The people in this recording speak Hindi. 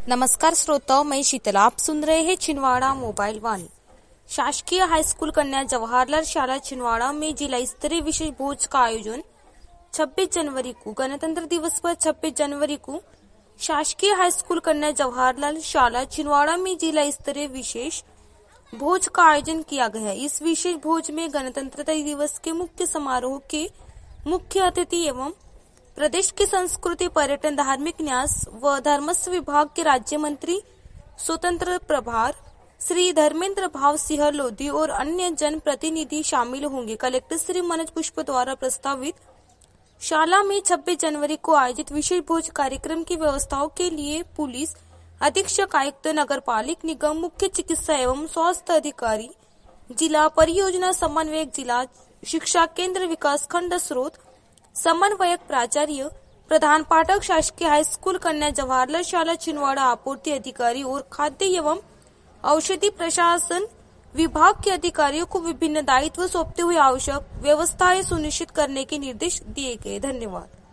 नमस्कार श्रोताओं, मैं शीतला। आप सुन रहे हैं छिंदवाड़ा मोबाइल वाणी। शासकीय हाईस्कूल कन्या जवाहरलाल शाला छिंदवाड़ा में जिला स्तरीय विशेष भोज का आयोजन 26 जनवरी को गणतंत्र दिवस पर 26 जनवरी को शासकीय हाईस्कूल कन्या जवाहरलाल शाला छिंदवाड़ा में जिला स्तरीय विशेष भोज का आयोजन किया गया है। इस विशेष भोज में गणतंत्रता दिवस के मुख्य समारोह के मुख्य अतिथि एवं प्रदेश की संस्कृति, पर्यटन, धार्मिक न्यास व धर्मस्व विभाग के राज्य मंत्री स्वतंत्र प्रभार श्री धर्मेंद्र भाव सिंह लोधी और अन्य जन प्रतिनिधि शामिल होंगे। कलेक्टर श्री मनोज पुष्प द्वारा प्रस्तावित शाला में 26 जनवरी को आयोजित विशेष भोज कार्यक्रम की व्यवस्थाओं के लिए पुलिस अधीक्षक, आयुक्त, नगरपालिक निगम, मुख्य चिकित्सा एवं स्वास्थ्य अधिकारी, जिला परियोजना समन्वयक, जिला शिक्षा केंद्र, विकास खंड स्रोत समन्वयक, प्राचार्य, प्रधान पाठक, शासकीय हाईस्कूल कन्या जवाहरलाल शाला छिंदवाड़ा, आपूर्ति अधिकारी और खाद्य एवं औषधि प्रशासन विभाग के अधिकारियों को विभिन्न दायित्व सौंपते हुए आवश्यक व्यवस्थाएं सुनिश्चित करने के निर्देश दिए गए। धन्यवाद।